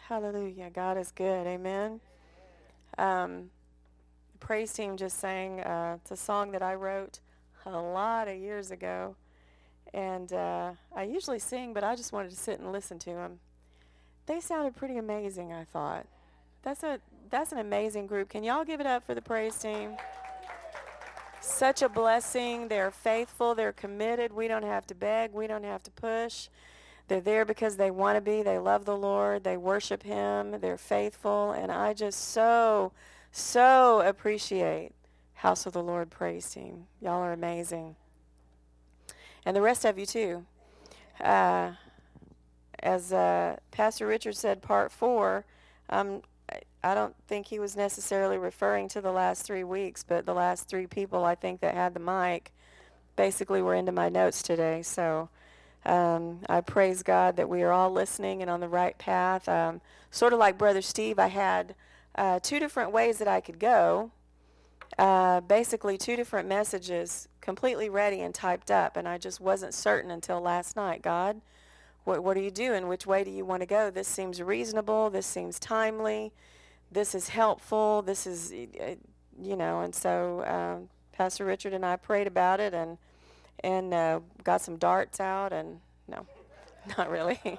Hallelujah. God is good. Amen. The praise team just sang. It's a song that I wrote a lot of years ago. And I usually sing, but I just wanted to sit and listen to them. They sounded pretty amazing, I thought. That's an amazing group. Can y'all give it up for the praise team? Such a blessing. They're faithful. They're committed. We don't have to beg. We don't have to push. They're there because they want to be. They love the Lord. They worship Him. They're faithful. And I just so appreciate House of the Lord praise team. Y'all are amazing. And the rest of you too. As Pastor Richard said, part 4, I don't think he was necessarily referring to the last 3 weeks, but the last 3 people I think that had the mic basically were into my notes today. So I praise God that we are all listening and on the right path. Sort of like Brother Steve, I had 2 different ways that I could go. Basically 2 different messages completely ready and typed up, and I just wasn't certain until last night. God, what are you doing? Which way do you want to go? This seems reasonable. This seems timely. This is helpful. This is, and so Pastor Richard and I prayed about it and got some darts out, and no, not really.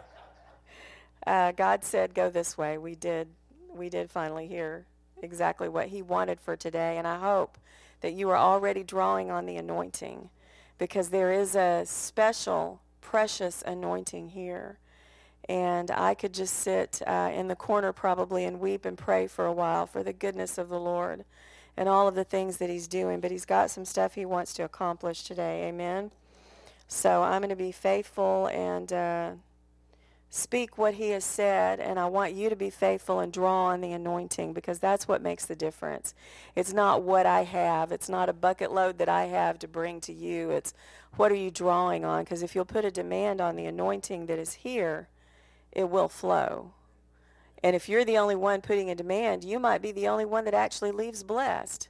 God said, go this way. We did finally hear exactly what He wanted for today, and I hope that you are already drawing on the anointing, because there is a special, precious anointing here. And I could just sit in the corner probably and weep and pray for a while for the goodness of the Lord and all of the things that He's doing. But He's got some stuff He wants to accomplish today. Amen? So I'm going to be faithful and speak what He has said. And I want you to be faithful and draw on the anointing, because that's what makes the difference. It's not what I have. It's not a bucket load that I have to bring to you. It's what are you drawing on? Because if you'll put a demand on the anointing that is here, it will flow. And if you're the only one putting a demand, you might be the only one that actually leaves blessed.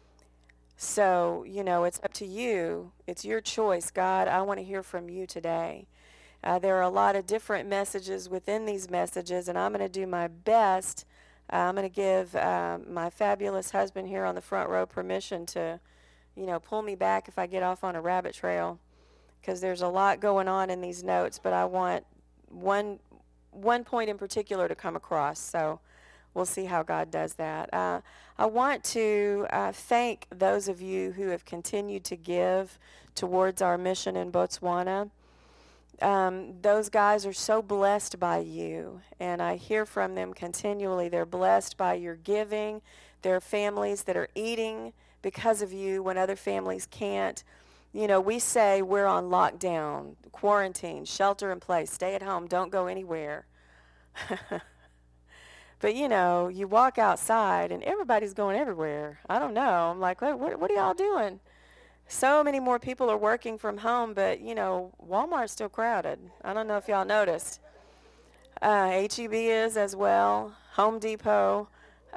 So, it's up to you. It's your choice. God, I want to hear from you today. There are a lot of different messages within these messages, and I'm going to do my best. I'm going to give my fabulous husband here on the front row permission to, pull me back if I get off on a rabbit trail, because there's a lot going on in these notes, but I want one point in particular to come across, so we'll see how God does that. I want to thank those of you who have continued to give towards our mission in Botswana. Those guys are so blessed by you, and I hear from them continually. They're blessed by your giving. There are families that are eating because of you when other families can't. We say we're on lockdown, quarantine, shelter in place, stay at home, don't go anywhere. But, you walk outside and everybody's going everywhere. I don't know. I'm like, what are y'all doing? So many more people are working from home, but, Walmart's still crowded. I don't know if y'all noticed. HEB is as well, Home Depot.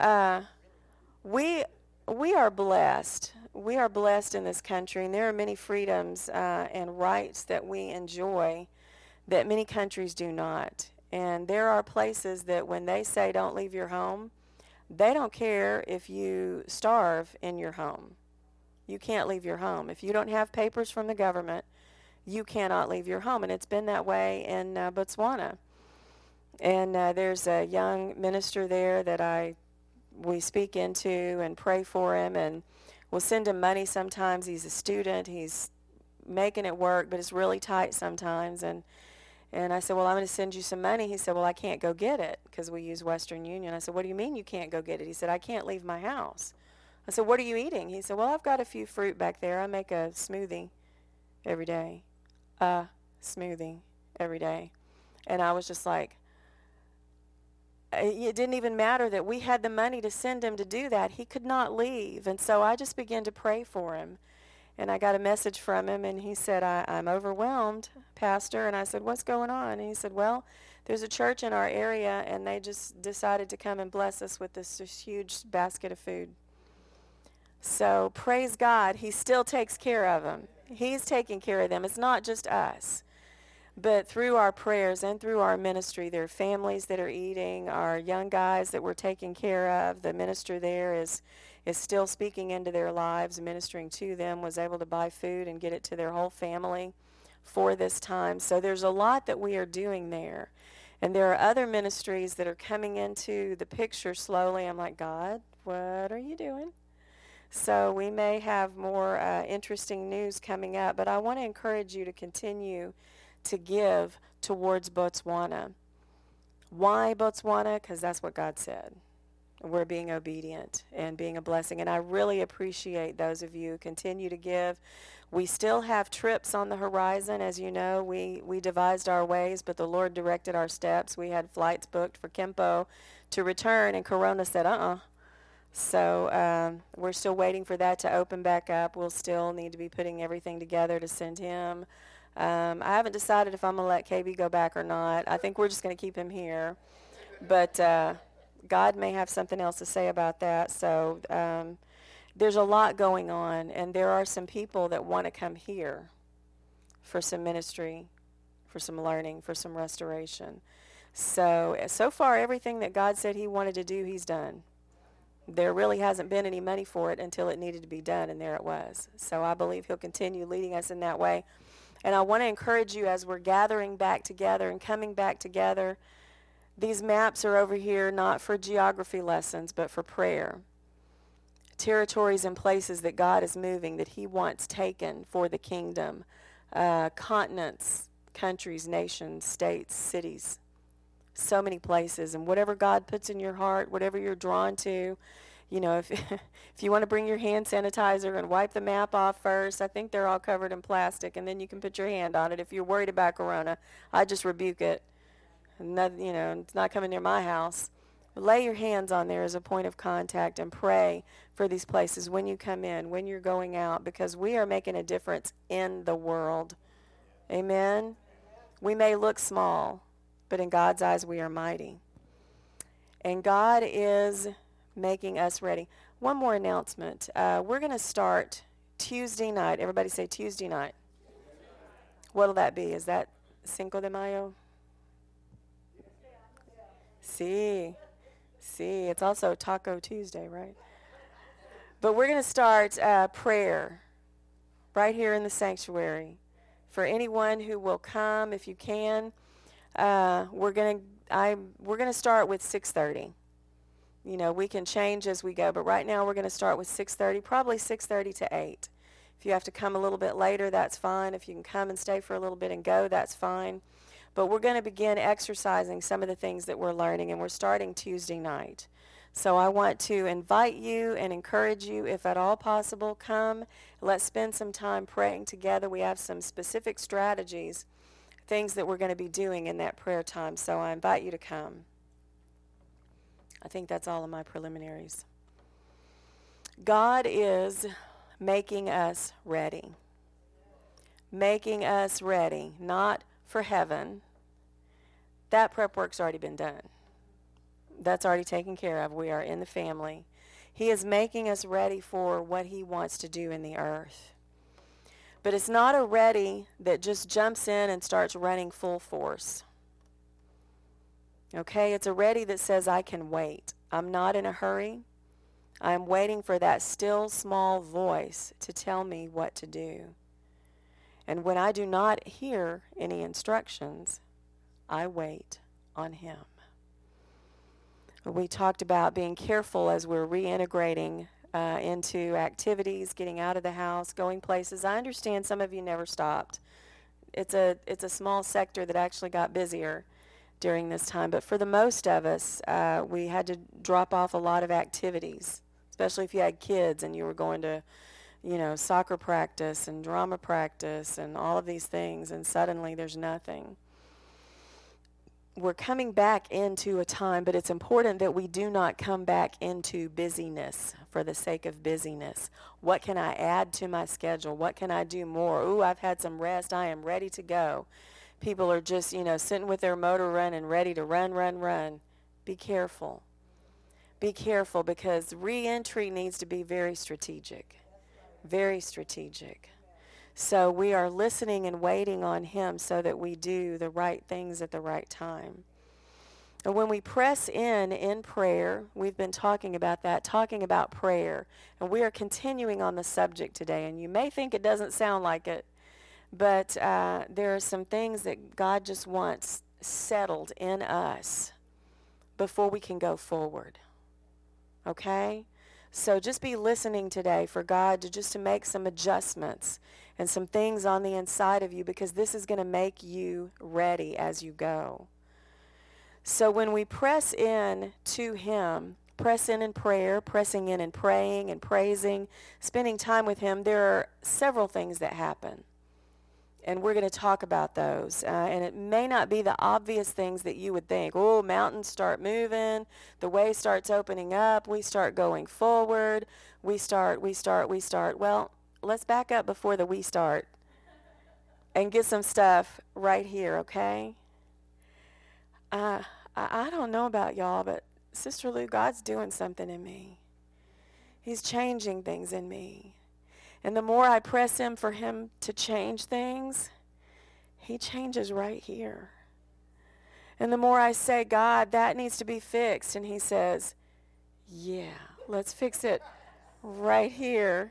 We are blessed. We are blessed in this country, and there are many freedoms and rights that we enjoy that many countries do not. And there are places that when they say don't leave your home, they don't care if you starve in your home. You can't leave your home. If you don't have papers from the government, you cannot leave your home. And it's been that way in Botswana. And there's a young minister there that we speak into and pray for him, and we'll send him money sometimes. He's a student. He's making it work, but it's really tight sometimes. And I said, well, I'm going to send you some money. He said, well, I can't go get it because we use Western Union. I said, what do you mean you can't go get it? He said, I can't leave my house. I said, what are you eating? He said, well, I've got a few fruit back there. I make a smoothie every day. Smoothie every day. And I was just like, it didn't even matter that we had the money to send him to do that. He could not leave. And so I just began to pray for him. And I got a message from him, and he said, I'm overwhelmed, Pastor. And I said, what's going on? And he said, well, there's a church in our area, and they just decided to come and bless us with this huge basket of food. So praise God, He still takes care of them. He's taking care of them. It's not just us. But through our prayers and through our ministry, there are families that are eating, our young guys that we're taking care of. The minister there is still speaking into their lives, ministering to them, was able to buy food and get it to their whole family for this time. So there's a lot that we are doing there. And there are other ministries that are coming into the picture slowly. I'm like, God, what are you doing? So we may have more interesting news coming up, but I want to encourage you to continue to give towards Botswana. Why Botswana? Because that's what God said. We're being obedient and being a blessing, and I really appreciate those of you who continue to give. We still have trips on the horizon. As you know, we devised our ways, but the Lord directed our steps. We had flights booked for Kempo to return, and Corona said, So we're still waiting for that to open back up. We'll still need to be putting everything together to send him. I haven't decided if I'm going to let KB go back or not. I think we're just going to keep him here. But God may have something else to say about that. So there's a lot going on, and there are some people that want to come here for some ministry, for some learning, for some restoration. So far, everything that God said he wanted to do, he's done. There really hasn't been any money for it until it needed to be done, and there it was. So I believe he'll continue leading us in that way. And I want to encourage you as we're gathering back together and coming back together. These maps are over here not for geography lessons, but for prayer. Territories and places that God is moving, that he wants taken for the kingdom. Continents, countries, nations, states, cities. So many places. And whatever God puts in your heart, whatever you're drawn to, you know, if you want to bring your hand sanitizer and wipe the map off first, I think they're all covered in plastic, and then you can put your hand on it. If you're worried about Corona, I just rebuke it. Not, you know, it's not coming near my house. But lay your hands on there as a point of contact and pray for these places when you come in, when you're going out, because we are making a difference in the world. Amen? We may look small, but in God's eyes we are mighty. And God is making us ready. One more announcement. We're going to start Tuesday night. Everybody say Tuesday night. What'll that be? Is that Cinco de Mayo? See, it's also Taco Tuesday, right? But we're going to start prayer right here in the sanctuary. For anyone who will come, if you can, we're going to start with 6:30. You know, we can change as we go, but right now we're going to start with 6:30, probably 6:30 to 8. If you have to come a little bit later, that's fine. If you can come and stay for a little bit and go, that's fine. But we're going to begin exercising some of the things that we're learning, and we're starting Tuesday night. So I want to invite you and encourage you, if at all possible, come. Let's spend some time praying together. We have some specific strategies, things that we're going to be doing in that prayer time. So I invite you to come. I think that's all of my preliminaries. God is making us ready. Making us ready, not for heaven. That prep work's already been done. That's already taken care of. We are in the family. He is making us ready for what he wants to do in the earth. But it's not a ready that just jumps in and starts running full force. Okay, it's a ready that says, I can wait. I'm not in a hurry. I'm waiting for that still small voice to tell me what to do. And when I do not hear any instructions, I wait on him. We talked about being careful as we're reintegrating into activities, getting out of the house, going places. I understand some of you never stopped. It's a small sector that actually got busier during this time, but for the most of us, we had to drop off a lot of activities, especially if you had kids and you were going to, you know, soccer practice and drama practice and all of these things, and suddenly there's nothing. We're coming back into a time, but it's important that we do not come back into busyness for the sake of busyness. What can I add to my schedule? What can I do more? Ooh, I've had some rest. I am ready to go. People are just, you know, sitting with their motor run and ready to run. Be careful. Be careful, because re-entry needs to be very strategic. Very strategic. So we are listening and waiting on him so that we do the right things at the right time. And when we press in prayer, we've been talking about that, talking about prayer. And we are continuing on the subject today. And you may think it doesn't sound like it, but there are some things that God just wants settled in us before we can go forward. Okay? So just be listening today for God to make some adjustments and some things on the inside of you, because this is going to make you ready as you go. So when we press in to him, press in prayer, pressing in and praying and praising, spending time with him, there are several things that happen. And we're going to talk about those. And it may not be the obvious things that you would think. Oh, mountains start moving. The way starts opening up. We start going forward. We start. Well, let's back up before the we start and get some stuff right here, okay? I don't know about y'all, but Sister Lou, God's doing something in me. He's changing things in me. And the more I press him for him to change things, he changes right here. And the more I say, God, that needs to be fixed, and he says, yeah, let's fix it right here.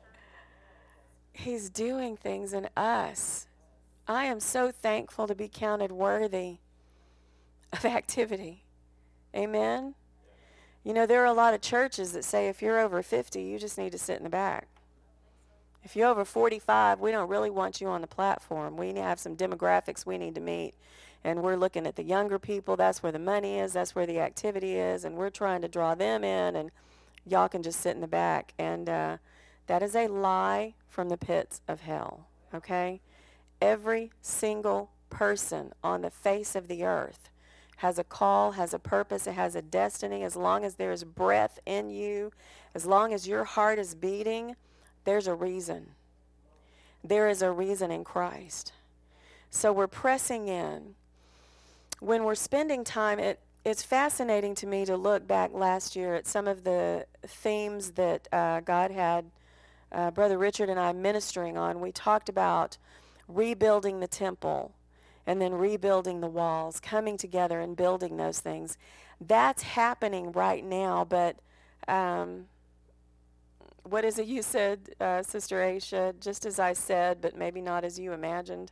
He's doing things in us. I am so thankful to be counted worthy of activity. Amen? You know, there are a lot of churches that say if you're over 50, you just need to sit in the back. If you're over 45, we don't really want you on the platform. We have some demographics we need to meet. And we're looking at the younger people. That's where the money is. That's where the activity is. And we're trying to draw them in. And y'all can just sit in the back. And that is a lie from the pits of hell. Okay? Every single person on the face of the earth has a call, has a purpose, it has a destiny. As long as there is breath in you, as long as your heart is beating, there's a reason. There is a reason in Christ. So we're pressing in. When we're spending time, it's fascinating to me to look back last year at some of the themes that God had Brother Richard and I ministering on. We talked about rebuilding the temple and then rebuilding the walls, coming together and building those things. That's happening right now, but what is it you said, Sister Aisha? Just as I said, but maybe not as you imagined.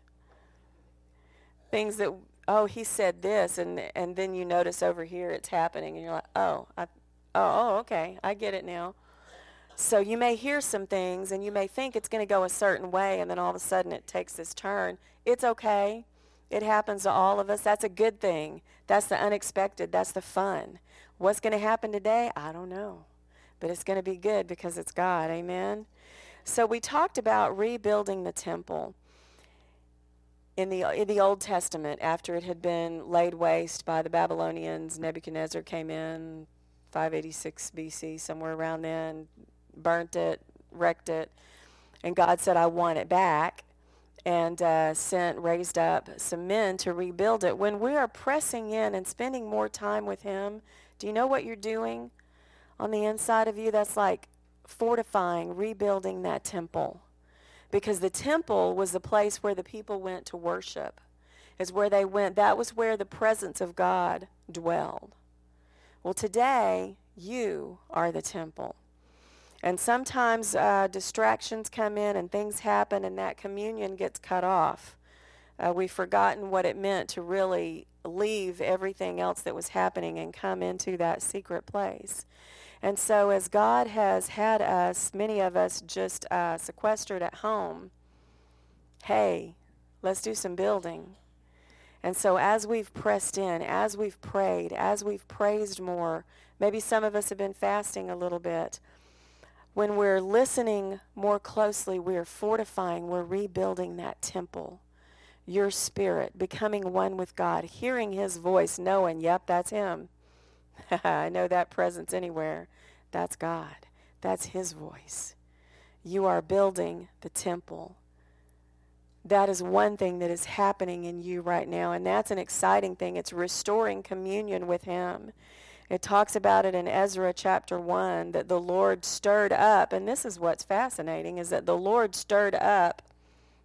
Things that, oh, he said this, and then you notice over here it's happening, and you're like, okay, I get it now. So you may hear some things, and you may think it's going to go a certain way, and then all of a sudden it takes this turn. It's okay. It happens to all of us. That's a good thing. That's the unexpected. That's the fun. What's going to happen today? I don't know. But it's going to be good because it's God. Amen? So we talked about rebuilding the temple in the Old Testament after it had been laid waste by the Babylonians. Nebuchadnezzar came in 586 BC, somewhere around then, burnt it, wrecked it. And God said, I want it back, and raised up some men to rebuild it. When we are pressing in and spending more time with him, do you know what you're doing on the inside of you? That's like fortifying, rebuilding that temple. Because the temple was the place where the people went to worship. Is where they went. That was where the presence of God dwelled. Well, today, you are the temple. And sometimes distractions come in and things happen and that communion gets cut off. We've forgotten what it meant to really leave everything else that was happening and come into that secret place. And so as God has had us, many of us just sequestered at home, hey, let's do some building. And so as we've pressed in, as we've prayed, as we've praised more, maybe some of us have been fasting a little bit. When we're listening more closely, we're fortifying, we're rebuilding that temple. Your spirit, becoming one with God, hearing his voice, knowing, yep, that's him. I know that presence anywhere. That's God. That's his voice. You are building the temple. That is one thing that is happening in you right now, and that's an exciting thing. It's restoring communion with him. It talks about it in Ezra chapter 1, that the Lord stirred up, and this is what's fascinating, is that the Lord stirred up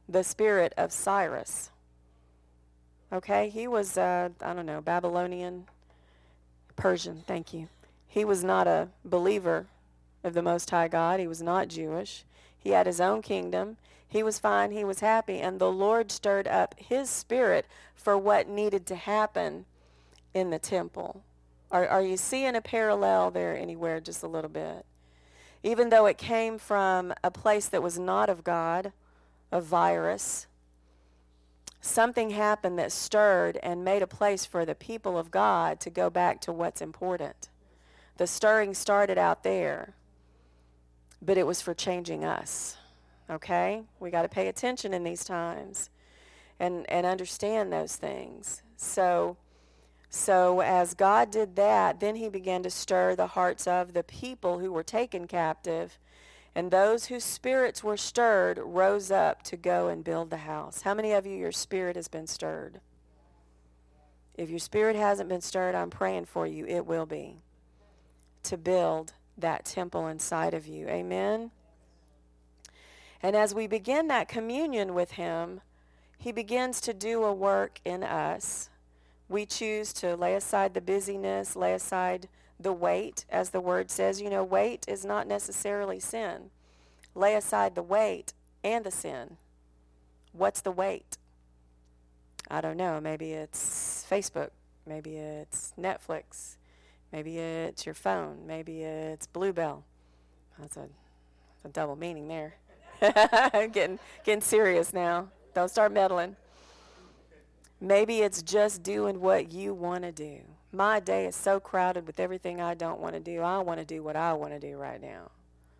the spirit of Cyrus. Okay, he was, Babylonian, Persian, thank you. He was not a believer of the Most High God. He was not Jewish. He had his own kingdom. He was fine. He was happy. And the Lord stirred up his spirit for what needed to happen in the temple. Are you seeing a parallel there anywhere just a little bit? Even though it came from a place that was not of God, a virus, something happened that stirred and made a place for the people of God to go back to what's important. The stirring started out there, but it was for changing us. Okay? We got to pay attention in these times and understand those things. So as God did that, then he began to stir the hearts of the people who were taken captive, and those whose spirits were stirred rose up to go and build the house. How many of you, your spirit has been stirred? If your spirit hasn't been stirred, I'm praying for you. It will be. To build that temple inside of you. Amen? And as we begin that communion with him, he begins to do a work in us. We choose to lay aside the busyness, lay aside the weight, as the word says. You know, weight is not necessarily sin. Lay aside the weight and the sin. What's the weight? I don't know. Maybe it's Facebook. Maybe it's Netflix. Maybe it's your phone. Maybe it's Bluebell. That's a double meaning there. getting serious now. Don't start meddling. Maybe it's just doing what you want to do. My day is so crowded with everything I don't want to do. I want to do what I want to do right now.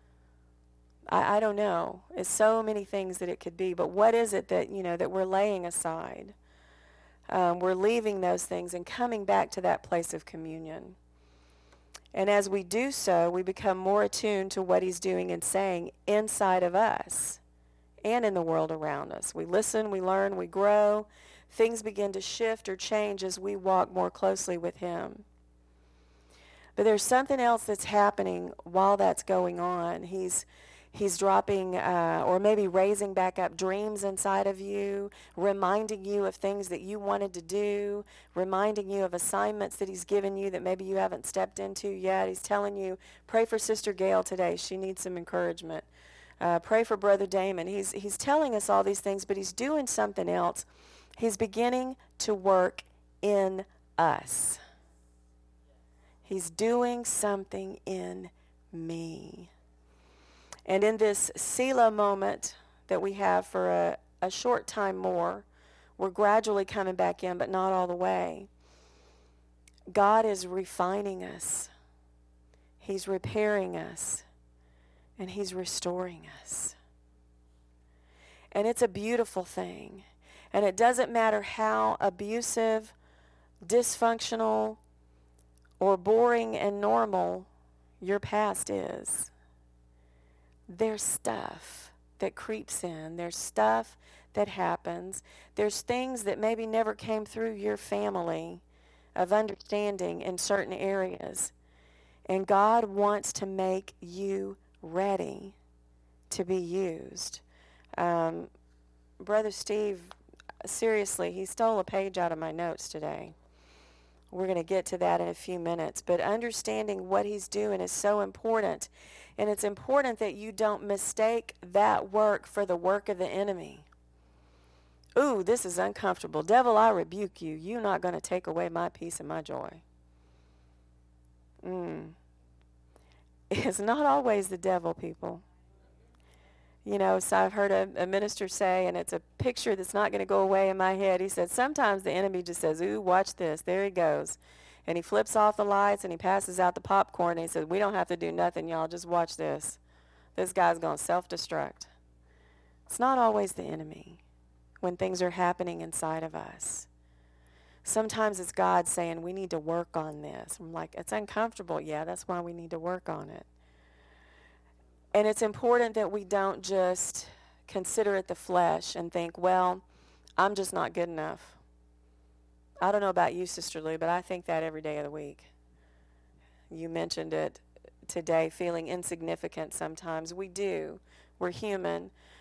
I don't know. It's so many things that it could be. But what is it that, that we're laying aside? We're leaving those things and coming back to that place of communion. And as we do so, we become more attuned to what he's doing and saying inside of us and in the world around us. We listen, we learn, we grow. Things begin to shift or change as we walk more closely with him. But there's something else that's happening while that's going on. He's dropping or maybe raising back up dreams inside of you, reminding you of things that you wanted to do, reminding you of assignments that he's given you that maybe you haven't stepped into yet. He's telling you, pray for Sister Gail today. She needs some encouragement. Pray for Brother Damon. He's telling us all these things, but he's doing something else. He's beginning to work in us. He's doing something in me. And in this Selah moment that we have for a short time more, we're gradually coming back in, but not all the way. God is refining us. He's repairing us. And he's restoring us. And it's a beautiful thing. And it doesn't matter how abusive, dysfunctional, or boring and normal your past is. There's stuff that creeps in. There's stuff that happens. There's things that maybe never came through your family of understanding in certain areas. And God wants to make you ready to be used. Brother Steve, seriously, he stole a page out of my notes today. We're going to get to that in a few minutes. But understanding what he's doing is so important. And it's important that you don't mistake that work for the work of the enemy. Ooh, this is uncomfortable. Devil, I rebuke you. You're not going to take away my peace and my joy. It's not always the devil, people. So I've heard a minister say, and it's a picture that's not going to go away in my head. He said, sometimes the enemy just says, ooh, watch this. There he goes. And he flips off the lights and he passes out the popcorn and he says, we don't have to do nothing, y'all. Just watch this. This guy's going to self-destruct. It's not always the enemy when things are happening inside of us. Sometimes it's God saying, we need to work on this. I'm like, it's uncomfortable. Yeah, that's why we need to work on it. And it's important that we don't just consider it the flesh and think, well, I'm just not good enough. I don't know about you, Sister Lou, but I think that every day of the week. You mentioned it today, feeling insignificant sometimes. We do. We're human.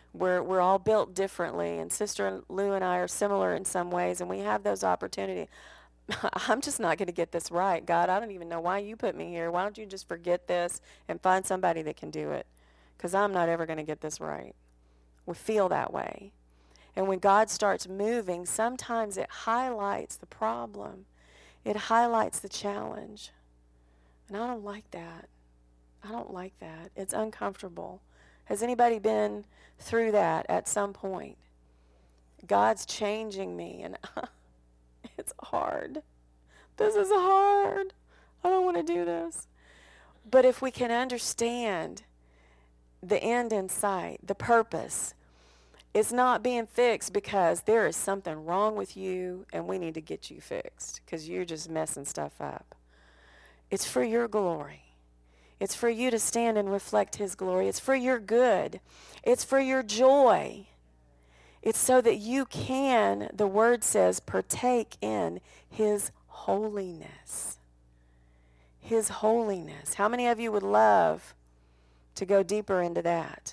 We're all built differently, and Sister Lou and I are similar in some ways, and we have those opportunities. I'm just not going to get this right. God, I don't even know why you put me here. Why don't you just forget this and find somebody that can do it? Because I'm not ever going to get this right. We feel that way. And when God starts moving, sometimes it highlights the problem. It highlights the challenge. And I don't like that. I don't like that. It's uncomfortable. Has anybody been through that at some point? God's changing me, and it's hard. This is hard. I don't want to do this. But if we can understand the end in sight, the purpose, it's not being fixed because there is something wrong with you and we need to get you fixed because you're just messing stuff up. It's for your glory. It's for you to stand and reflect his glory. It's for your good. It's for your joy. It's so that you can, the word says, partake in his holiness. His holiness. How many of you would love to go deeper into that?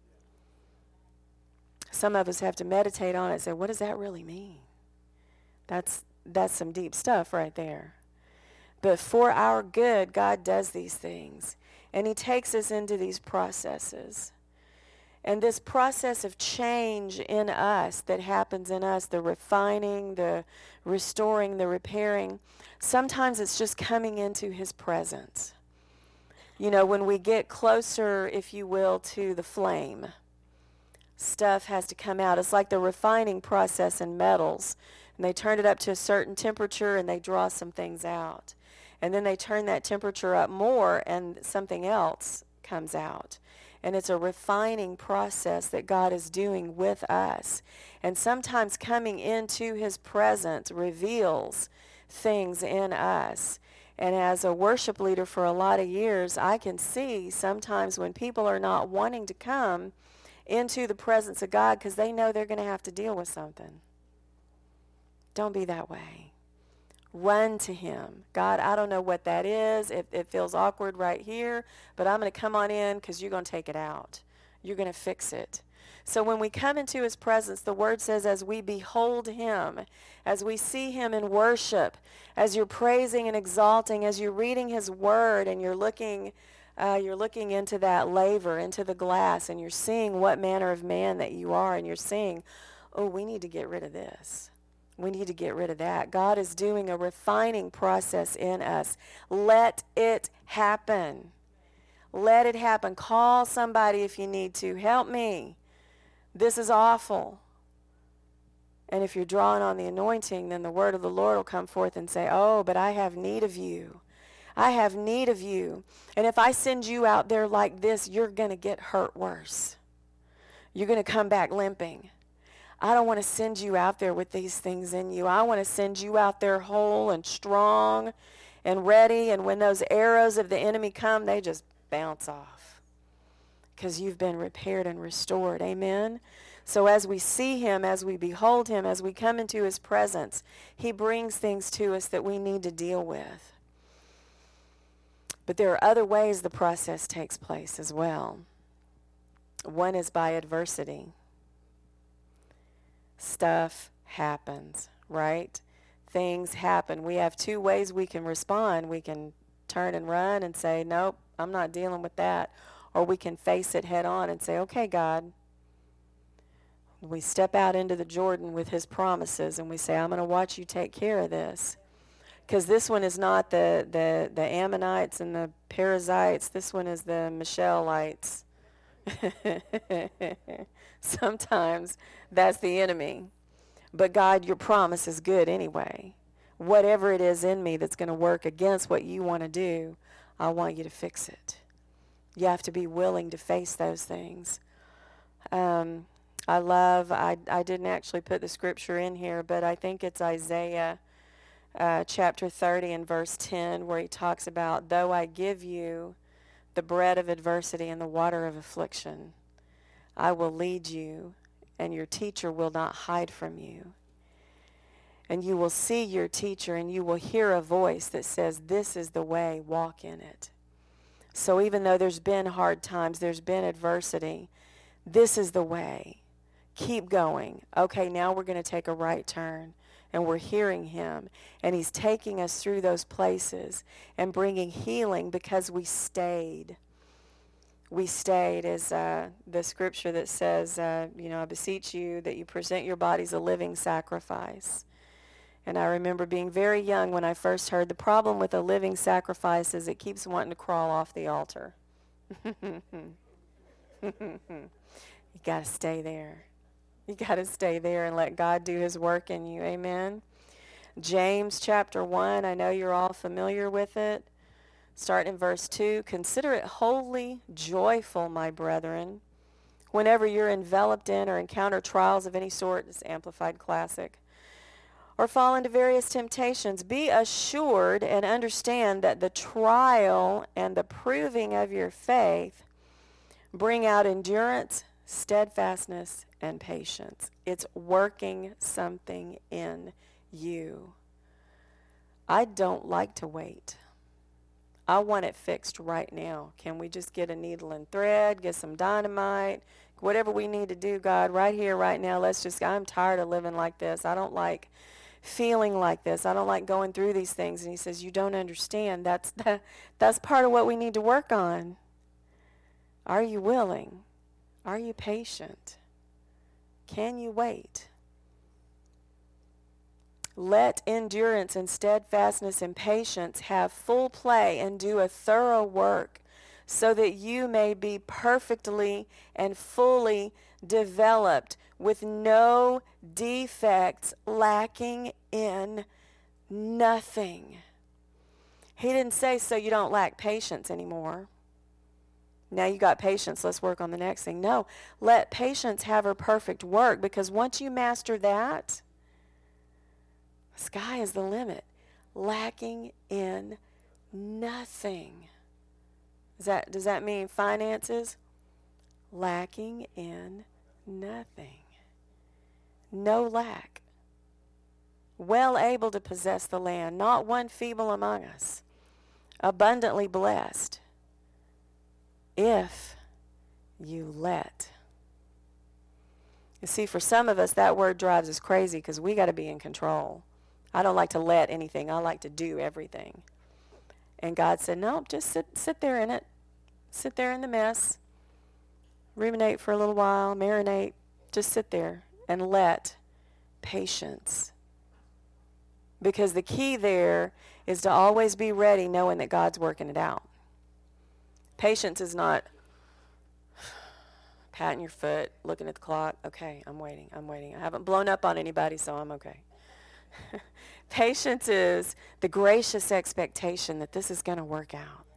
Some of us have to meditate on it and say, what does that really mean? That's some deep stuff right there. But for our good, God does these things. And he takes us into these processes. And this process of change in us that happens in us, the refining, the restoring, the repairing, sometimes it's just coming into his presence. You know, when we get closer, if you will, to the flame, stuff has to come out. It's like the refining process in metals. And they turn it up to a certain temperature and they draw some things out. And then they turn that temperature up more and something else comes out. And it's a refining process that God is doing with us. And sometimes coming into his presence reveals things in us. And as a worship leader for a lot of years, I can see sometimes when people are not wanting to come into the presence of God because they know they're going to have to deal with something. Don't be that way. Run to him. God, I don't know what that is. It feels awkward right here, but I'm going to come on in because you're going to take it out. You're going to fix it. So when we come into his presence, the word says as we behold him, as we see him in worship, as you're praising and exalting, as you're reading his word and you're looking into that laver, into the glass, and you're seeing what manner of man that you are, and you're seeing, oh, we need to get rid of this. We need to get rid of that. God is doing a refining process in us. Let it happen. Let it happen. Call somebody if you need to. Help me. This is awful. And if you're drawing on the anointing, then the word of the Lord will come forth and say, oh, but I have need of you. I have need of you. And if I send you out there like this, you're going to get hurt worse. You're going to come back limping. I don't want to send you out there with these things in you. I want to send you out there whole and strong and ready. And when those arrows of the enemy come, they just bounce off because you've been repaired and restored. Amen? So as we see him, as we behold him, as we come into his presence, he brings things to us that we need to deal with. But there are other ways the process takes place as well. One is by adversity. Stuff happens, right? Things happen. We have two ways we can respond. We can turn and run and say, nope, I'm not dealing with that. Or we can face it head on and say, okay, God. We step out into the Jordan with his promises and we say, I'm going to watch you take care of this. Because this one is not the Ammonites and the Perizzites. This one is the Michelle-ites. Sometimes that's the enemy. But God, your promise is good anyway. Whatever it is in me that's going to work against what you want to do, I want you to fix it. You have to be willing to face those things. I didn't actually put the scripture in here, but I think it's Isaiah chapter 30 and verse 10 where he talks about, though I give you the bread of adversity and the water of affliction, I will lead you, and your teacher will not hide from you. And you will see your teacher, and you will hear a voice that says, this is the way, walk in it. So even though there's been hard times, there's been adversity, This is the way. Keep going. Okay, now we're going to take a right turn. And we're hearing him. And he's taking us through those places and bringing healing because we stayed. We stayed, as the scripture that says, I beseech you that you present your bodies a living sacrifice. And I remember being very young when I first heard the problem with a living sacrifice is it keeps wanting to crawl off the altar. You got to stay there. You got to stay there and let God do his work in you. Amen. James chapter 1, I know you're all familiar with it. Starting in verse 2, consider it wholly joyful, my brethren, whenever you're enveloped in or encounter trials of any sort. It's Amplified Classic. Or fall into various temptations. Be assured and understand that the trial and the proving of your faith bring out endurance, steadfastness, and patience. It's working something in you. I don't like to wait. I want it fixed right now. Can we just get a needle and thread, get some dynamite, whatever we need to do, God, right here, right now. I'm tired of living like this. I don't like feeling like this. I don't like going through these things. And he says, you don't understand. That's part of what we need to work on. Are you willing? Are you patient? Can you wait? Let endurance and steadfastness and patience have full play and do a thorough work so that you may be perfectly and fully developed with no defects, lacking in nothing. He didn't say so you don't lack patience anymore. Now you got patience, let's work on the next thing. No, let patience have her perfect work, because once you master that, the sky is the limit. Lacking in nothing. Does that mean finances? Lacking in nothing. No lack. Well able to possess the land, not one feeble among us. Abundantly blessed. If you let. You see, for some of us, that word drives us crazy because we got to be in control. I don't like to let anything. I like to do everything. And God said, no, just sit there in it. Sit there in the mess. Ruminate for a little while. Marinate. Just sit there and let patience. Because the key there is to always be ready knowing that God's working it out. Patience is not patting your foot, looking at the clock. Okay, I'm waiting. I haven't blown up on anybody, so I'm okay. Patience is the gracious expectation that this is going to work out.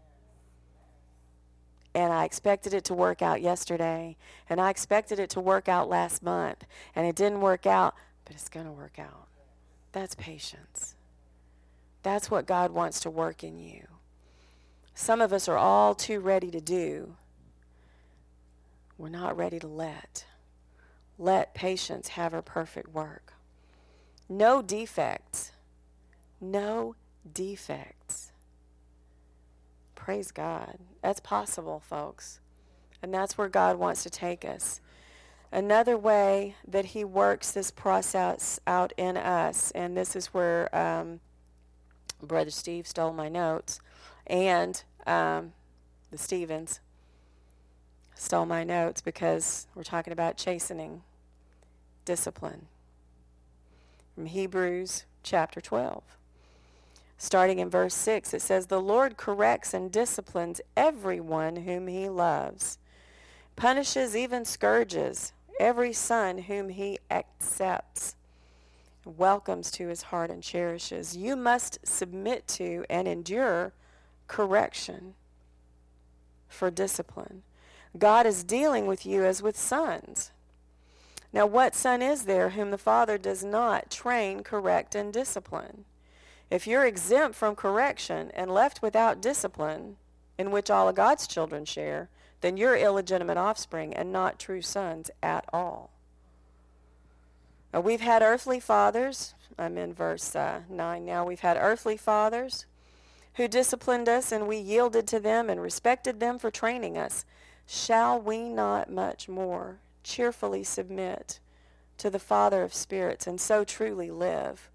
And I expected it to work out yesterday, and I expected it to work out last month, and it didn't work out, but it's going to work out. That's patience. That's what God wants to work in you. Some of us are all too ready to do. We're not ready to let. Let patience have her perfect work. No defects. No defects. Praise God. That's possible, folks. And that's where God wants to take us. Another way that he works this process out in us, and this is where Brother Steve stole my notes, and the Stevens stole my notes, because we're talking about chastening, discipline. From Hebrews chapter 12. Starting in verse 6, it says, the Lord corrects and disciplines everyone whom he loves, punishes, even scourges, every son whom he accepts, welcomes to his heart and cherishes. You must submit to and endure correction for discipline. God is dealing with you as with sons. Now, what son is there whom the father does not train, correct, and discipline? If you're exempt from correction and left without discipline, in which all of God's children share, then you're illegitimate offspring and not true sons at all. Now, we've had earthly fathers. I'm in verse 9 now. We've had earthly fathers who disciplined us, and we yielded to them and respected them for training us. shall we not much more cheerfully submit to the Father of spirits and so truly live?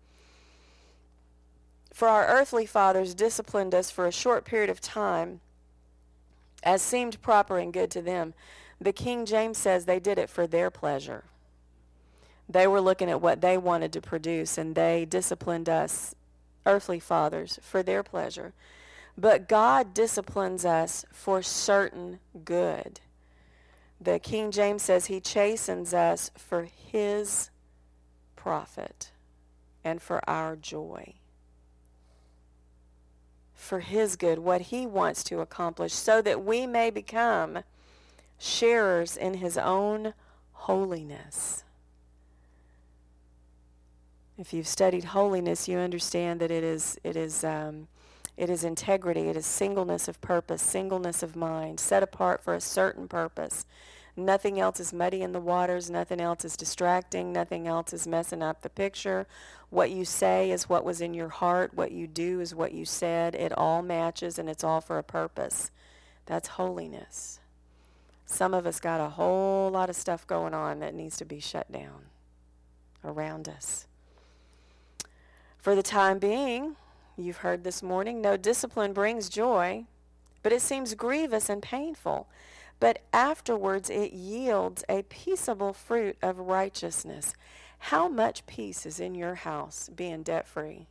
For our earthly fathers disciplined us for a short period of time, as seemed proper and good to them. The King James says they did it for their pleasure. They were looking at what they wanted to produce, and they disciplined us, earthly fathers, for their pleasure. But God disciplines us for certain good. The King James says he chastens us for his profit and for our joy. For his good, what he wants to accomplish, so that we may become sharers in his own holiness. If you've studied holiness, you understand that it is integrity, it is singleness of purpose, singleness of mind, set apart for a certain purpose. Nothing else is muddy in the waters, nothing else is distracting, nothing else is messing up the picture. What you say is what was in your heart, what you do is what you said. It all matches, and it's all for a purpose. That's holiness. Some of us got a whole lot of stuff going on that needs to be shut down around us. For the time being, you've heard this morning, no discipline brings joy, but it seems grievous and painful. But afterwards it yields a peaceable fruit of righteousness. How much peace is in your house being debt-free?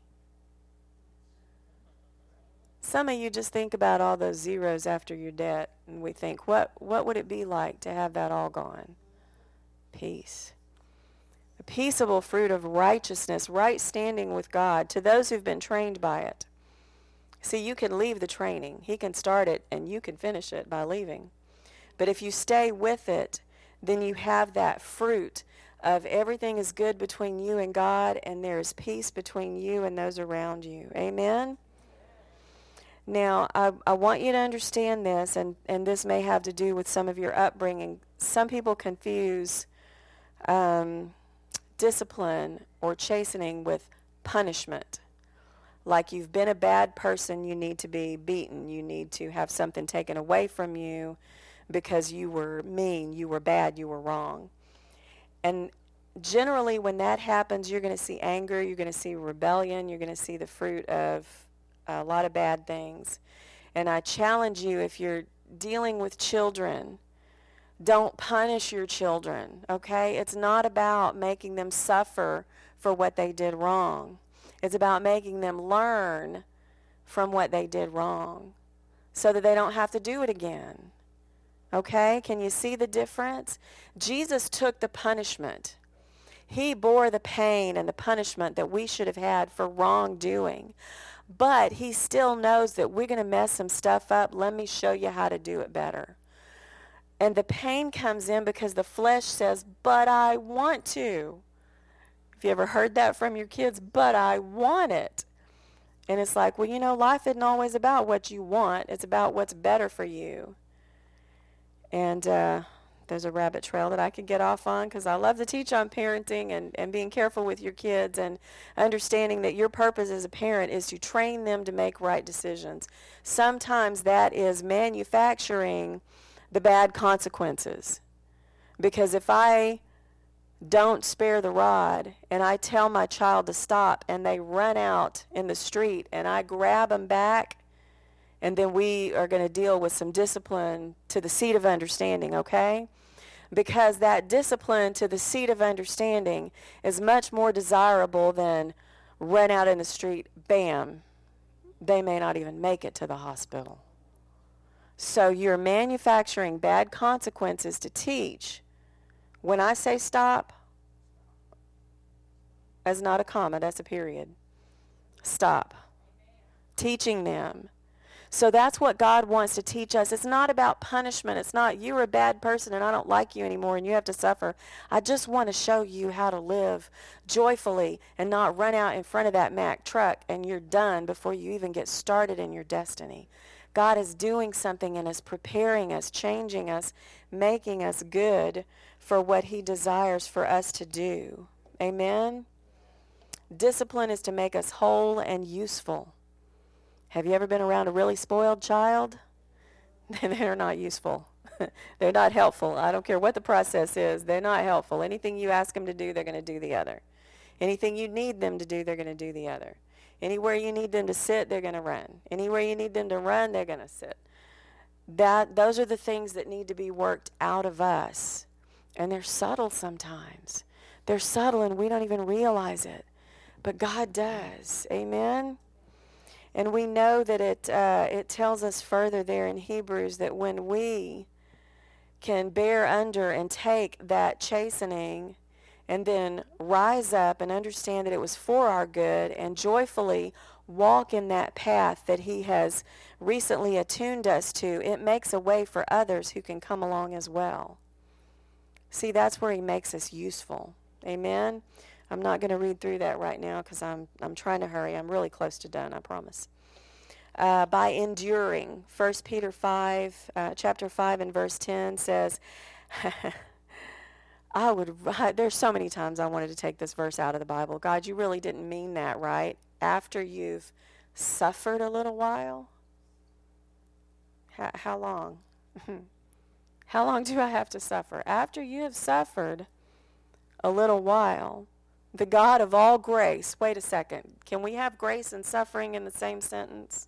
Some of you just think about all those zeros after your debt, and we think, what would it be like to have that all gone? Peace. A peaceable fruit of righteousness, right standing with God, to those who've been trained by it. See, you can leave the training. He can start it, and you can finish it by leaving. But if you stay with it, then you have that fruit of everything is good between you and God, and there is peace between you and those around you. Amen? Now, I want you to understand this, and this may have to do with some of your upbringing. Some people confuse discipline or chastening with punishment. Like you've been a bad person, you need to be beaten. You need to have something taken away from you because you were mean, you were bad, you were wrong. And generally when that happens, you're going to see anger, you're going to see rebellion, you're going to see the fruit of a lot of bad things. And I challenge you, if you're dealing with children, don't punish your children, okay? It's not about making them suffer for what they did wrong. It's about making them learn from what they did wrong so that they don't have to do it again. Okay? Can you see the difference? Jesus took the punishment. He bore the pain and the punishment that we should have had for wrongdoing. But he still knows that we're going to mess some stuff up. Let me show you how to do it better. And the pain comes in because the flesh says, but I want to. Have you ever heard that from your kids? But I want it. And it's like, well, you know, life isn't always about what you want. It's about what's better for you. And there's a rabbit trail that I could get off on because I love to teach on parenting and being careful with your kids and understanding that your purpose as a parent is to train them to make right decisions. Sometimes that is manufacturing the bad consequences. Because if I don't spare the rod and I tell my child to stop and they run out in the street and I grab them back, and then we are going to deal with some discipline to the seat of understanding, okay? Because that discipline to the seat of understanding is much more desirable than run out in the street, bam, they may not even make it to the hospital. So you're manufacturing bad consequences to teach. When I say stop, that's not a comma, that's a period. Stop. Teaching them. So that's what God wants to teach us. It's not about punishment. It's not, you're a bad person and I don't like you anymore and you have to suffer. I just want to show you how to live joyfully and not run out in front of that Mack truck and you're done before you even get started in your destiny. God is doing something in us, preparing us, changing us, making us good for what he desires for us to do. Amen? Discipline is to make us whole and useful. Have you ever been around a really spoiled child? They're not useful. They're not helpful. I don't care what the process is. They're not helpful. Anything you ask them to do, they're going to do the other. Anything you need them to do, they're going to do the other. Anywhere you need them to sit, they're going to run. Anywhere you need them to run, they're going to sit. Those are the things that need to be worked out of us. And they're subtle sometimes. They're subtle and we don't even realize it. But God does. Amen? And we know that it tells us further there in Hebrews that when we can bear under and take that chastening and then rise up and understand that it was for our good and joyfully walk in that path that he has recently attuned us to, it makes a way for others who can come along as well. See, that's where he makes us useful. Amen? I'm not going to read through that right now because I'm trying to hurry. I'm really close to done, I promise. By enduring, 1 Peter 5, chapter 5 and verse 10 says, there's so many times I wanted to take this verse out of the Bible. God, you really didn't mean that, right? After you've suffered a little while? How long? How long do I have to suffer? After you have suffered a little while, the God of all grace. Wait a second. Can we have grace and suffering in the same sentence?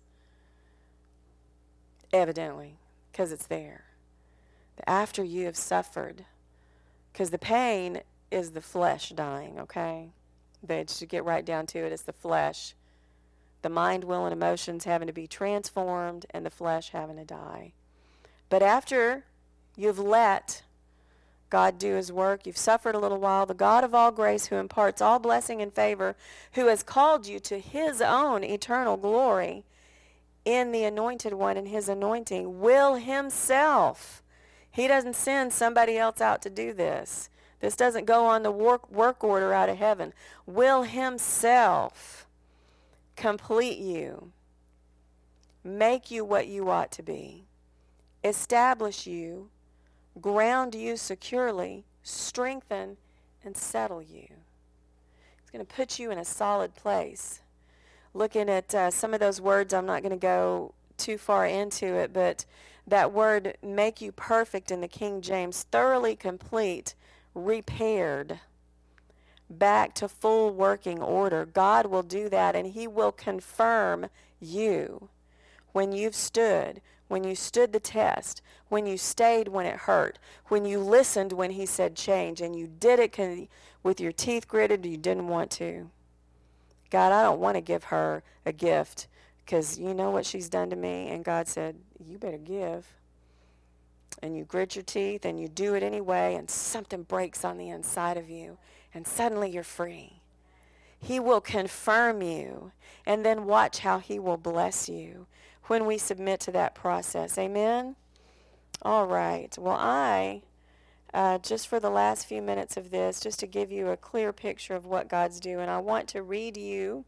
Evidently, because it's there. After you have suffered, because the pain is the flesh dying, okay? They should get right down to it. It's the flesh. The mind, will, and emotions having to be transformed and the flesh having to die. But after you've let God do his work, you've suffered a little while, the God of all grace who imparts all blessing and favor, who has called you to his own eternal glory in the anointed one and his anointing, will himself. He doesn't send somebody else out to do this. This doesn't go on the work order out of heaven. Will himself complete you, make you what you ought to be, establish you, ground you securely, strengthen, and settle you. It's going to put you in a solid place. Looking at some of those words, I'm not going to go too far into it, but that word, make you perfect in the King James, thoroughly complete, repaired, back to full working order. God will do that, and he will confirm you when you've stood, when you stood the test, when you stayed when it hurt, when you listened when he said change, and you did it with your teeth gritted, you didn't want to. God, I don't want to give her a gift because you know what she's done to me. And God said, you better give. And you grit your teeth and you do it anyway, and something breaks on the inside of you, and suddenly you're free. He will confirm you, and then watch how he will bless you when we submit to that process. Amen? All right. Well, just for the last few minutes of this, just to give you a clear picture of what God's doing, I want to read to you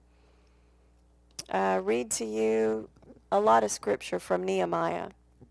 a lot of scripture from Nehemiah.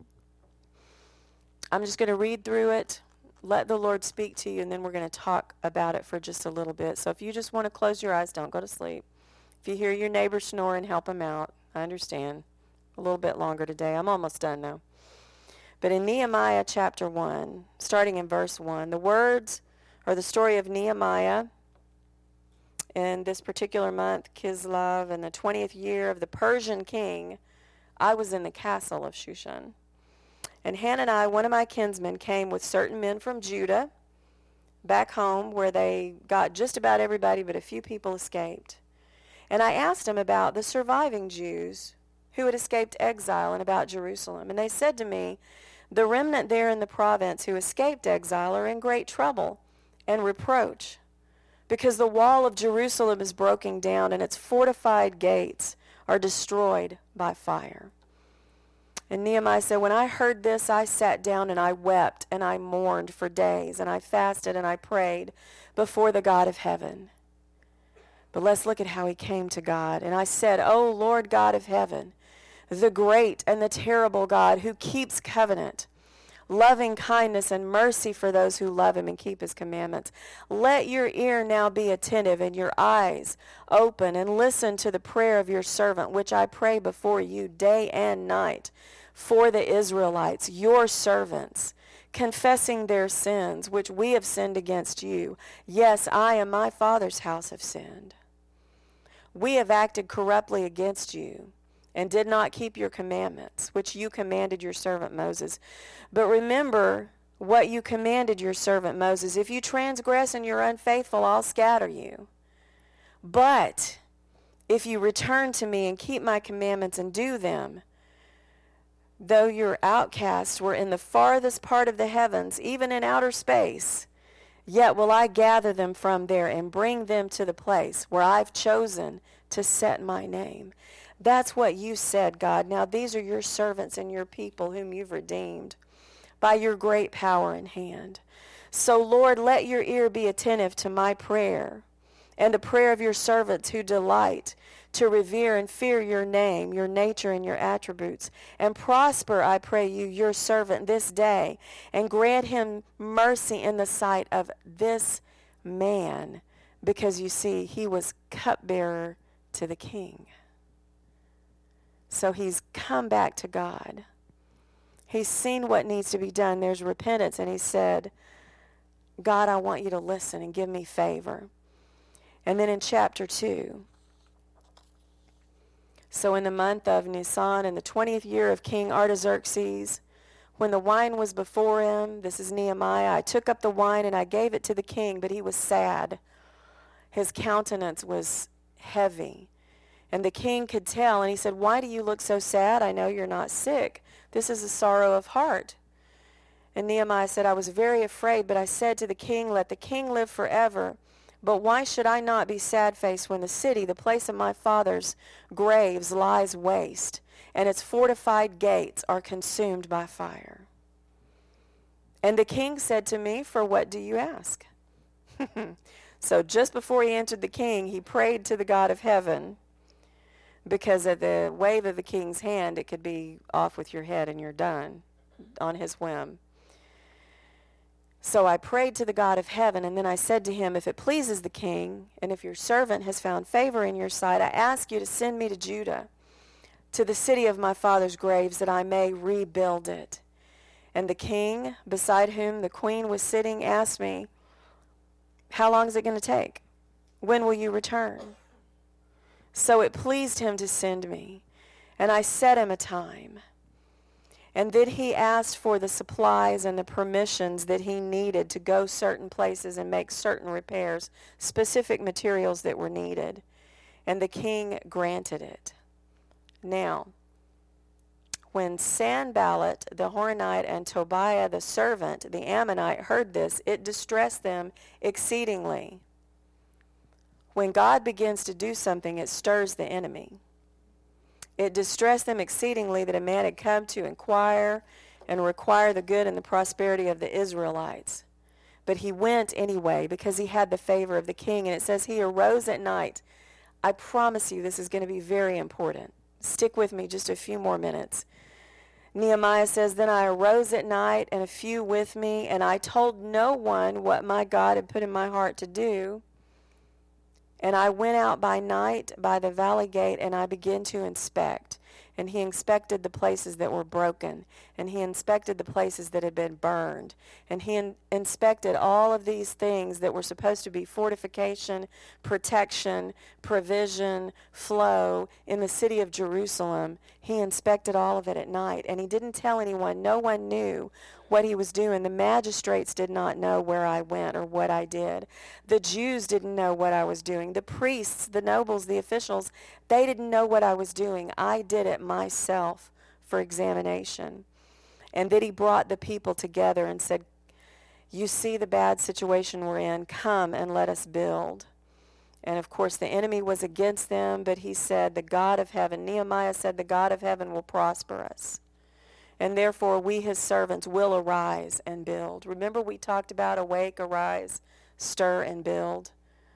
I'm just going to read through it, let the Lord speak to you, and then we're going to talk about it for just a little bit. So if you just want to close your eyes, don't go to sleep. If you hear your neighbor snoring, help him out. I understand. A little bit longer today. I'm almost done, though. But in Nehemiah chapter 1, starting in verse 1, the words or the story of Nehemiah in this particular month, Kislev, in the 20th year of the Persian king, I was in the castle of Shushan. And Hanani, one of my kinsmen, came with certain men from Judah back home where they got just about everybody, but a few people escaped. And I asked them about the surviving Jews who had escaped exile and about Jerusalem. And they said to me, the remnant there in the province who escaped exile are in great trouble and reproach, because the wall of Jerusalem is broken down and its fortified gates are destroyed by fire. And Nehemiah said, when I heard this, I sat down and I wept and I mourned for days, and I fasted and I prayed before the God of heaven. But let's look at how he came to God. And I said, O Lord God of heaven, the great and the terrible God who keeps covenant, loving kindness and mercy for those who love him and keep his commandments. Let your ear now be attentive and your eyes open, and listen to the prayer of your servant, which I pray before you day and night for the Israelites, your servants, confessing their sins, which we have sinned against you. Yes, I and my Father's house have sinned. We have acted corruptly against you and did not keep your commandments, which you commanded your servant Moses. But remember what you commanded your servant Moses. If you transgress and you're unfaithful, I'll scatter you. But if you return to me and keep my commandments and do them, though your outcasts were in the farthest part of the heavens, even in outer space, yet will I gather them from there and bring them to the place where I've chosen to set my name. That's what you said, God. Now these are your servants and your people whom you've redeemed by your great power and hand. So, Lord, let your ear be attentive to my prayer and the prayer of your servants who delight to revere and fear your name, your nature, and your attributes. And prosper, I pray you, your servant this day, and grant him mercy in the sight of this man, because you see, he was cupbearer to the king. So he's come back to God. He's seen what needs to be done. There's repentance, and he said, God, I want you to listen and give me favor. And then in chapter 2, so in the month of Nisan, in the 20th year of King Artaxerxes, when the wine was before him, this is Nehemiah, I took up the wine and I gave it to the king, but he was sad. His countenance was heavy. And the king could tell, and he said, why do you look so sad? I know you're not sick. This is a sorrow of heart. And Nehemiah said, I was very afraid, but I said to the king, let the king live forever. But why should I not be sad-faced when the city, the place of my father's graves, lies waste, and its fortified gates are consumed by fire? And the king said to me, for what do you ask? So just before he entered the king, he prayed to the God of heaven, because at the wave of the king's hand, it could be off with your head and you're done on his whim. So I prayed to the God of heaven, and then I said to him, if it pleases the king, and if your servant has found favor in your sight, I ask you to send me to Judah, to the city of my father's graves, that I may rebuild it. And the king, beside whom the queen was sitting, asked me, how long is it going to take? When will you return? So it pleased him to send me, and I set him a time. And then he asked for the supplies and the permissions that he needed to go certain places and make certain repairs, specific materials that were needed. And the king granted it. Now, when Sanballat the Horonite and Tobiah the servant, the Ammonite, heard this, it distressed them exceedingly. When God begins to do something, it stirs the enemy. It distressed them exceedingly that a man had come to inquire and require the good and the prosperity of the Israelites. But he went anyway because he had the favor of the king. And it says he arose at night. I promise you this is going to be very important. Stick with me just a few more minutes. Nehemiah says, then I arose at night and a few with me, and I told no one what my God had put in my heart to do. And I went out by night by the valley gate, and I began to inspect. And he inspected the places that were broken, and he inspected the places that had been burned. And he inspected all of these things that were supposed to be fortification, protection, provision, flow in the city of Jerusalem. He inspected all of it at night, and he didn't tell anyone. No one knew what he was doing. The magistrates did not know where I went or what I did. The Jews didn't know what I was doing. The priests, the nobles, the officials, they didn't know what I was doing. I did it myself for examination. And then he brought the people together and said, you see the bad situation we're in. Come and let us build. And of course the enemy was against them, but he said, the God of heaven, Nehemiah said, the God of heaven will prosper us. And therefore we, his servants, will arise and build. Remember we talked about awake, arise, stir, and build.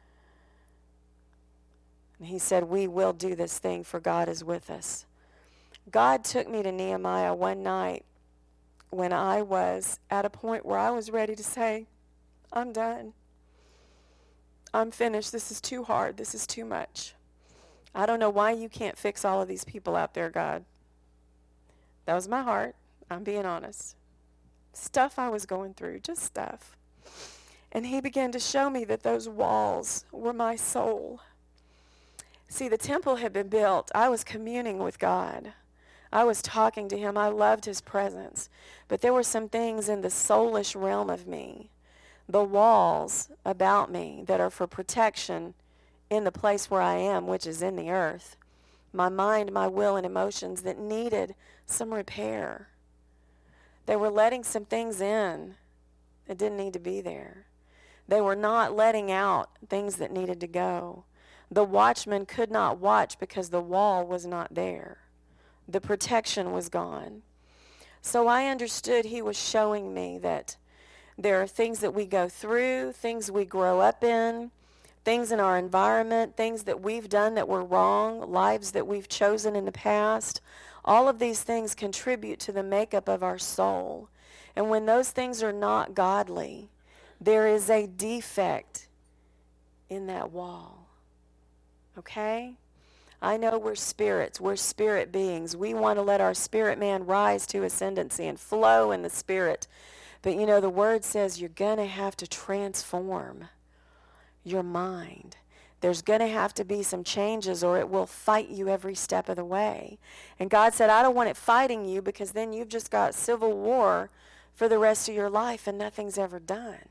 And he said, we will do this thing, for God is with us. God took me to Nehemiah one night when I was at a point where I was ready to say, I'm done. I'm finished. This is too hard. This is too much. I don't know why you can't fix all of these people out there, God. That was my heart. I'm being honest. stuff I was going through, just stuff. And he began to show me that those walls were my soul. See, the temple had been built. I was communing with God. I was talking to him. I loved his presence. But there were some things in the soulish realm of me, the walls about me that are for protection in the place where I am, which is in the earth. My mind, my will, and emotions that needed some repair. They were letting some things in that didn't need to be there. They were not letting out things that needed to go. The watchman could not watch because the wall was not there. The protection was gone. So I understood he was showing me that there are things that we go through, things we grow up in, things in our environment, things that we've done that were wrong, lives that we've chosen in the past. All of these things contribute to the makeup of our soul. And when those things are not godly, there is a defect in that wall. Okay? I know we're spirits. We're spirit beings. We want to let our spirit man rise to ascendancy and flow in the spirit. But you know, the word says you're going to have to transform your mind. There's going to have to be some changes or it will fight you every step of the way. And God said, I don't want it fighting you because then you've just got civil war for the rest of your life and nothing's ever done.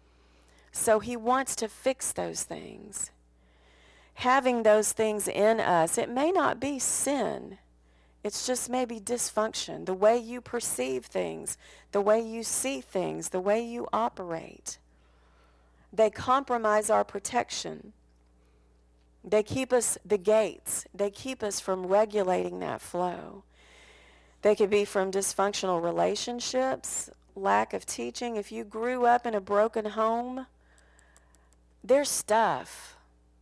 So he wants to fix those things. Having those things in us, it may not be sin. It's just maybe dysfunction. The way you perceive things, the way you see things, the way you operate. They compromise our protection. They keep us, the gates, they keep us from regulating that flow. They could be from dysfunctional relationships, lack of teaching. If you grew up in a broken home, there's stuff.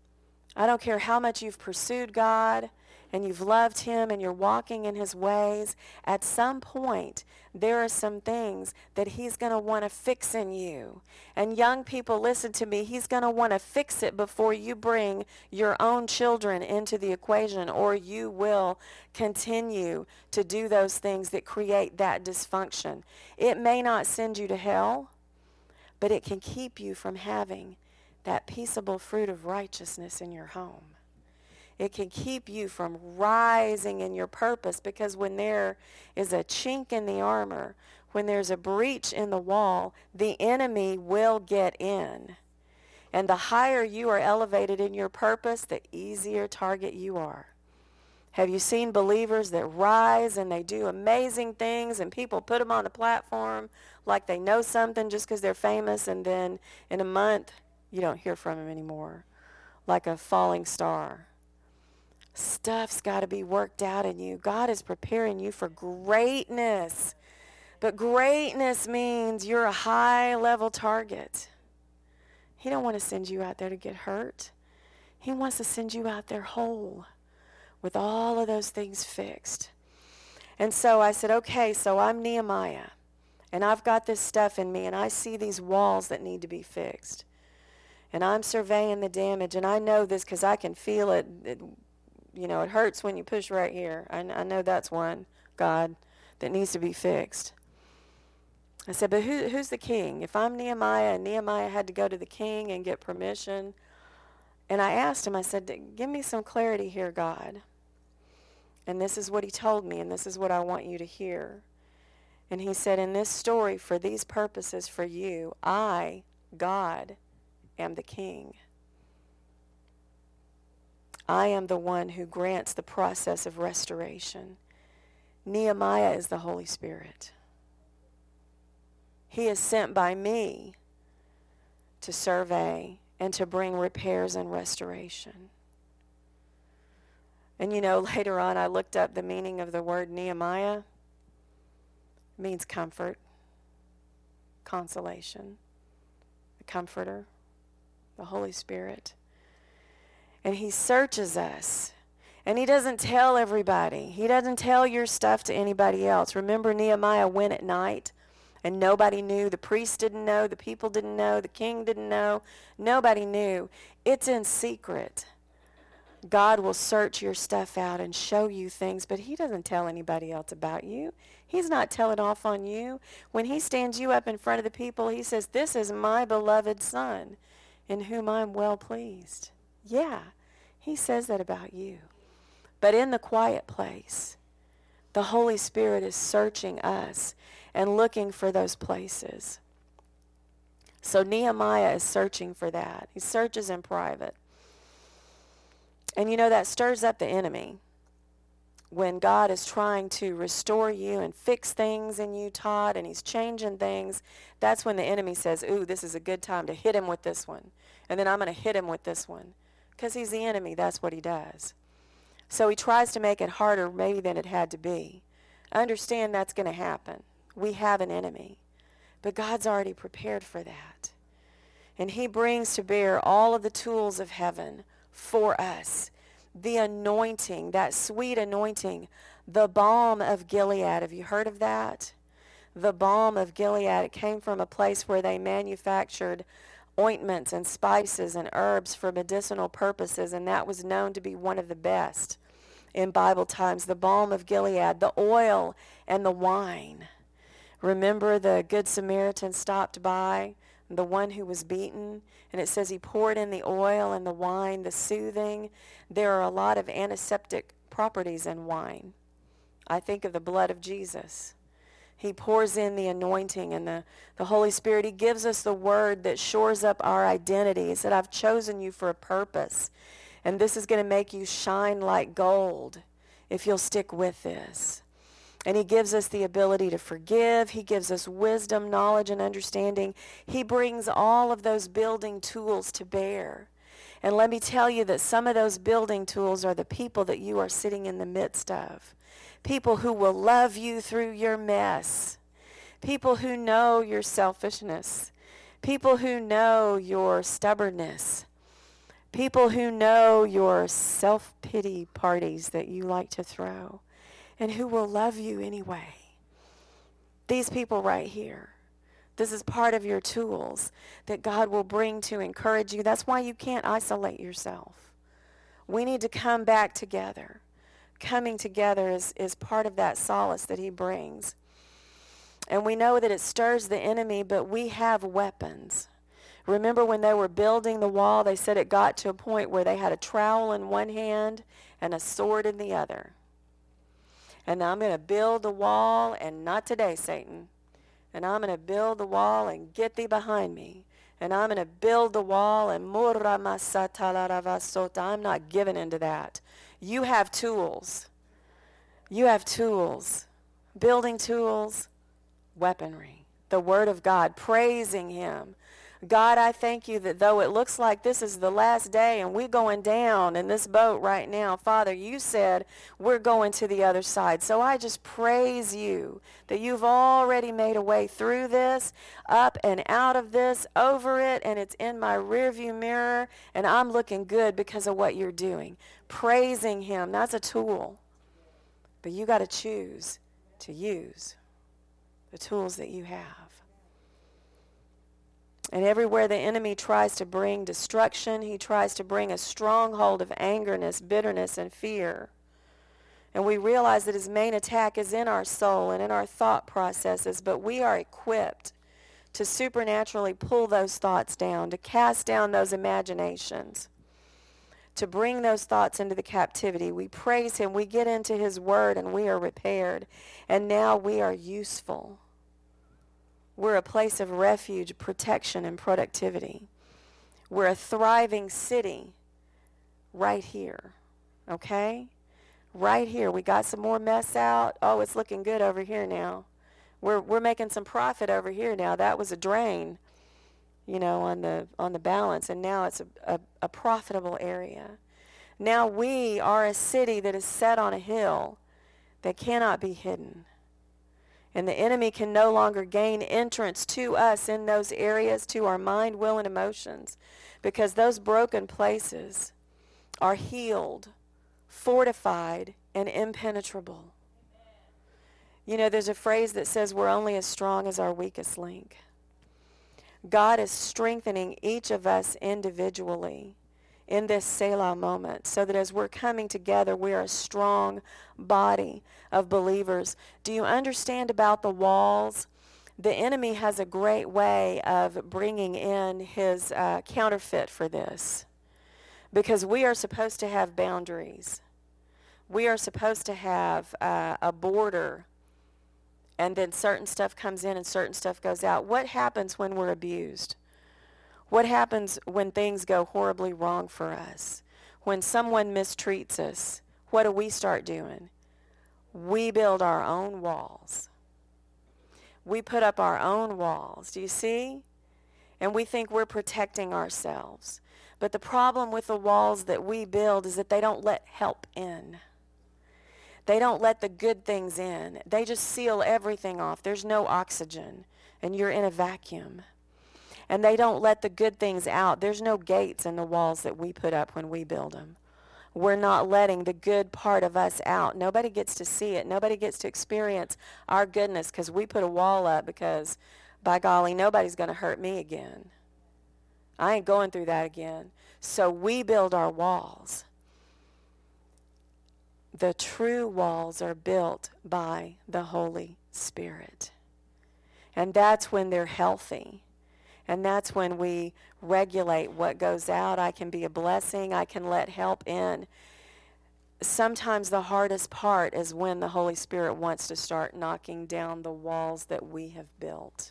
I don't care how much you've pursued God and you've loved him and you're walking in his ways. At some point, there are some things that he's going to want to fix in you. And young people, listen to me. He's going to want to fix it before you bring your own children into the equation, or you will continue to do those things that create that dysfunction. It may not send you to hell, but it can keep you from having that peaceable fruit of righteousness in your home. It can keep you from rising in your purpose, because when there is a chink in the armor, when there's a breach in the wall, the enemy will get in. And the higher you are elevated in your purpose, the easier target you are. Have you seen believers that rise and they do amazing things and people put them on a platform like they know something just because they're famous, and then in a month you don't hear from them anymore, like a falling star? Stuff's got to be worked out in you. God is preparing you for greatness. But greatness means you're a high-level target. He don't want to send you out there to get hurt. He wants to send you out there whole, with all of those things fixed. And so I said, okay, so I'm Nehemiah, and I've got this stuff in me, and I see these walls that need to be fixed. And I'm surveying the damage, and I know this because I can feel it. You know, it hurts when you push right here. I know that's one, God, that needs to be fixed. I said, but who's the king? If I'm Nehemiah, and Nehemiah had to go to the king and get permission, and I asked him, I said, give me some clarity here, God. And this is what he told me, and this is what I want you to hear. And he said, in this story, for these purposes for you, I, God, am the king. I am the one who grants the process of restoration. Nehemiah is the Holy Spirit. He is sent by me to survey and to bring repairs and restoration. And you know, later on I looked up the meaning of the word Nehemiah. It means comfort, consolation, the comforter, the Holy Spirit. And he searches us. And he doesn't tell everybody. He doesn't tell your stuff to anybody else. Remember, Nehemiah went at night and nobody knew. The priest didn't know. The people didn't know. The king didn't know. Nobody knew. It's in secret. God will search your stuff out and show you things, but he doesn't tell anybody else about you. He He's not telling off on you. When he stands you up in front of the people, he says, this is my beloved Son, in whom I'm well pleased. Yeah, he says that about you. But in the quiet place, the Holy Spirit is searching us and looking for those places. So Nehemiah is searching for that. He searches in private. And you know, that stirs up the enemy. When God is trying to restore you and fix things in you, Todd, and he's changing things, that's when the enemy says, ooh, this is a good time to hit him with this one. And then I'm going to hit him with this one. Because he's the enemy. That's what he does. So he tries to make it harder maybe than it had to be. Understand that's going to happen. We have an enemy. But God's already prepared for that. And he brings to bear all of the tools of heaven for us. The anointing, that sweet anointing, the balm of Gilead. Have you heard of that? The balm of Gilead. It came from a place where they manufactured ointments and spices and herbs for medicinal purposes, and that was known to be one of the best in Bible times. The balm of Gilead, the oil and the wine. Remember the Good Samaritan stopped by, the one who was beaten, and it says he poured in the oil and the wine, the soothing. There are a lot of antiseptic properties in wine. I think of the blood of Jesus. He pours in the anointing and the Holy Spirit. He gives us the word that shores up our identity. He said, I've chosen you for a purpose, and this is going to make you shine like gold if you'll stick with this. And he gives us the ability to forgive. He gives us wisdom, knowledge, and understanding. He brings all of those building tools to bear. And let me tell you that some of those building tools are the people that you are sitting in the midst of. People who will love you through your mess. People who know your selfishness. People who know your stubbornness. People who know your self-pity parties that you like to throw. And who will love you anyway. These people right here. This is part of your tools that God will bring to encourage you. That's why you can't isolate yourself. We need to come back together. Coming together is part of that solace that he brings. And we know that it stirs the enemy, but we have weapons. Remember when they were building the wall, they said it got to a point where they had a trowel in one hand and a sword in the other. And I'm going to build the wall, and not today, Satan. And I'm going to build the wall and get thee behind me. And I'm going to build the wall and I'm not giving into that. You have tools. You have tools. Building tools, weaponry. The Word of God, praising him. God, I thank you that though it looks like this is the last day and we're going down in this boat right now, Father, you said we're going to the other side. So I just praise you that you've already made a way through this, up and out of this, over it, and it's in my rearview mirror, and I'm looking good because of what you're doing. Praising him, that's a tool. But you got to choose to use the tools that you have. And everywhere the enemy tries to bring destruction, he tries to bring a stronghold of angerness, bitterness, and fear. And we realize that his main attack is in our soul and in our thought processes, but we are equipped to supernaturally pull those thoughts down, to cast down those imaginations, to bring those thoughts into the captivity. We praise him, we get into his word, and we are repaired. And now we are useful. We're a place of refuge, protection, and productivity. We're a thriving city right here, okay? Right here. We got some more mess out. Oh, it's looking good over here now. We're making some profit over here now. That was a drain, you know, on the balance, and now it's a profitable area. Now we are a city that is set on a hill that cannot be hidden. And the enemy can no longer gain entrance to us in those areas, to our mind, will, and emotions, because those broken places are healed, fortified, and impenetrable. You know, there's a phrase that says we're only as strong as our weakest link. God is strengthening each of us individually in this Selah moment, so that as we're coming together, we are a strong body of believers. Do you understand about the walls? The enemy has a great way of bringing in his counterfeit for this, because we are supposed to have boundaries. We are supposed to have a border, and then certain stuff comes in and certain stuff goes out. What happens when we're abused? What happens when things go horribly wrong for us? When someone mistreats us, what do we start doing? We build our own walls. We put up our own walls. Do you see? And we think we're protecting ourselves. But the problem with the walls that we build is that they don't let help in. They don't let the good things in. They just seal everything off. There's no oxygen, and you're in a vacuum. And they don't let the good things out. There's no gates in the walls that we put up when we build them. We're not letting the good part of us out. Nobody gets to see it. Nobody gets to experience our goodness because we put a wall up because, by golly, nobody's going to hurt me again. I ain't going through that again. So we build our walls. The true walls are built by the Holy Spirit. And that's when they're healthy. And that's when we regulate what goes out. I can be a blessing. I can let help in. Sometimes the hardest part is when the Holy Spirit wants to start knocking down the walls that we have built.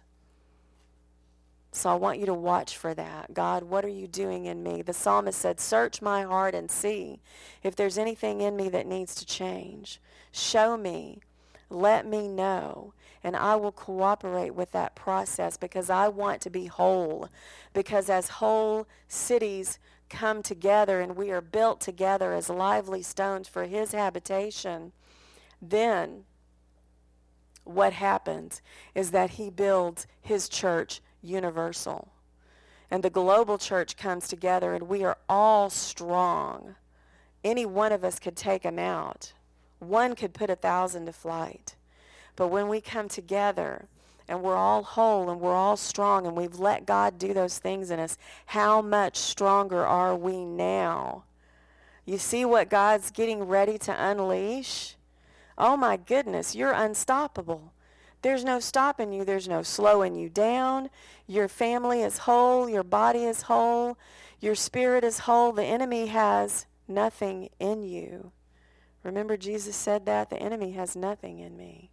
So I want you to watch for that. God, what are you doing in me? The psalmist said, search my heart and see if there's anything in me that needs to change. Show me. Let me know. And I will cooperate with that process because I want to be whole. Because as whole cities come together and we are built together as lively stones for his habitation, then what happens is that he builds his church universal. And the global church comes together and we are all strong. Any one of us could take them out. One could put 1,000 to flight. But when we come together and we're all whole and we're all strong and we've let God do those things in us, how much stronger are we now? You see what God's getting ready to unleash? Oh my goodness, you're unstoppable. There's no stopping you. There's no slowing you down. Your family is whole. Your body is whole. Your spirit is whole. The enemy has nothing in you. Remember Jesus said that? The enemy has nothing in me.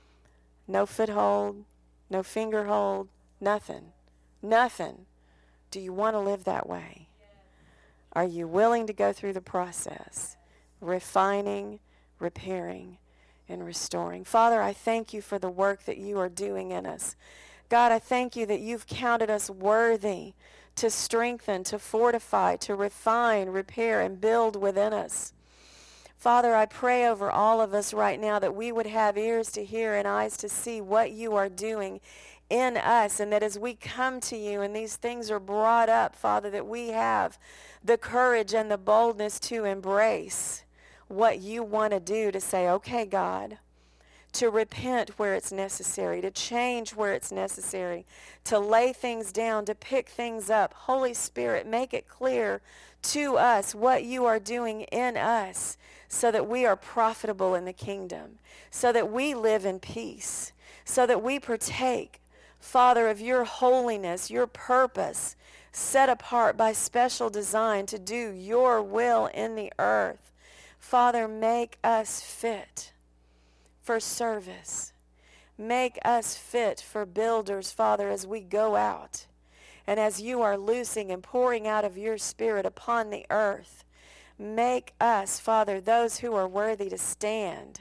No foothold, no finger hold, nothing. Nothing. Do you want to live that way? Are you willing to go through the process? Refining, repairing, and restoring. Father, I thank you for the work that you are doing in us. God, I thank you that you've counted us worthy to strengthen, to fortify, to refine, repair, and build within us. Father, I pray over all of us right now that we would have ears to hear and eyes to see what you are doing in us, and that as we come to you and these things are brought up, Father, that we have the courage and the boldness to embrace what you want to do, to say, okay, God, to repent where it's necessary, to change where it's necessary, to lay things down, to pick things up. Holy Spirit, make it clear to us what you are doing in us so that we are profitable in the kingdom, so that we live in peace, so that we partake, Father, of your holiness, your purpose, set apart by special design to do your will in the earth. Father, make us fit for service. Make us fit for builders, Father, as we go out and as you are loosing and pouring out of your Spirit upon the earth. Make us, Father, those who are worthy to stand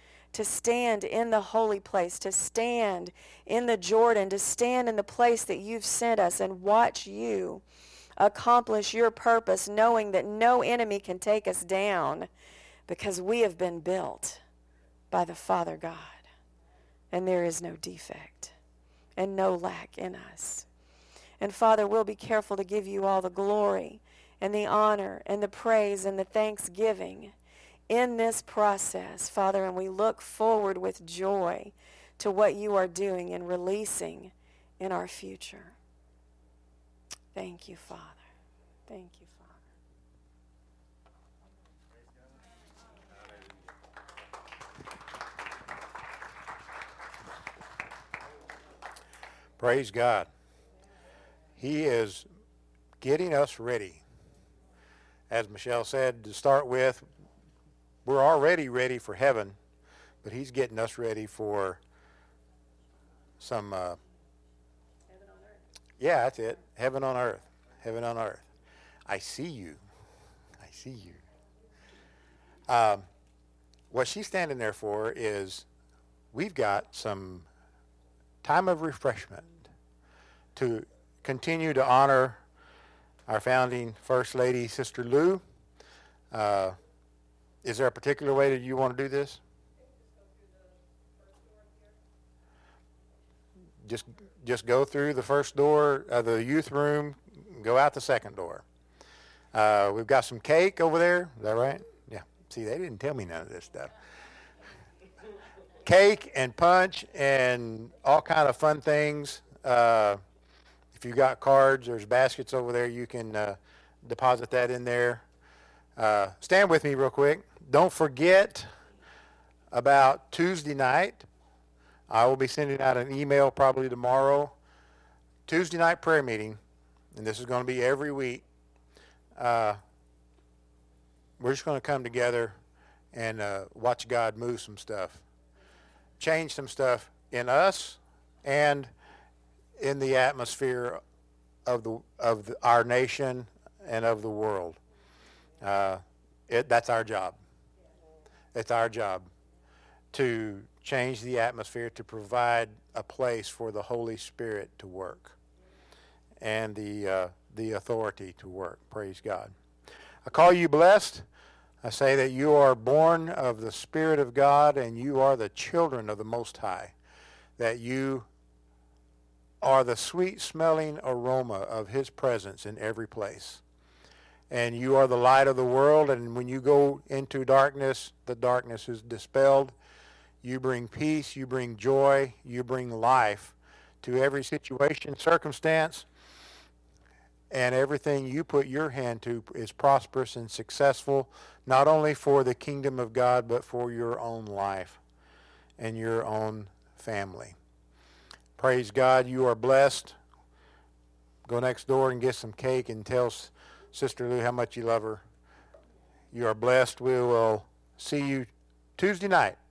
in the holy place, to stand in the Jordan, to stand in the place that you've sent us and watch you accomplish your purpose, knowing that no enemy can take us down because we have been built by the Father God, and there is no defect and no lack in us. And Father, we'll be careful to give you all the glory and the honor and the praise and the thanksgiving in this process, Father, and we look forward with joy to what you are doing and releasing in our future. Thank you, Father. Thank you, Father. Praise God. He is getting us ready. As Michelle said, to start with, we're already ready for heaven, but he's getting us ready for some, yeah, that's it. Heaven on earth. Heaven on earth. I see you. I see you. What she's standing there for is we've got some time of refreshment to continue to honor our founding First Lady, Sister Lou. Is there a particular way that you want to do this? Just go through the first door of the youth room, go out the second door. We've got some cake over there. Is that right? Yeah. See, they didn't tell me none of this stuff. Cake and punch and all kind of fun things. If you've got cards, there's baskets over there. You can deposit that in there. Stand with me real quick. Don't forget about Tuesday night. I will be sending out an email probably tomorrow. Tuesday night prayer meeting, and this is going to be every week. We're just going to come together and watch God move some stuff, change some stuff in us and in the atmosphere of our nation and of the world. That's our job. It's our job to change the atmosphere, to provide a place for the Holy Spirit to work and the authority to work. Praise God. I call you blessed. I say that you are born of the Spirit of God and you are the children of the Most High, that you are the sweet-smelling aroma of his presence in every place. And you are the light of the world, and when you go into darkness, the darkness is dispelled. You bring peace, you bring joy, you bring life to every situation, circumstance, and everything you put your hand to is prosperous and successful, not only for the kingdom of God, but for your own life and your own family. Praise God, you are blessed. Go next door and get some cake and tell Sister Lou how much you love her. You are blessed. We will see you Tuesday night.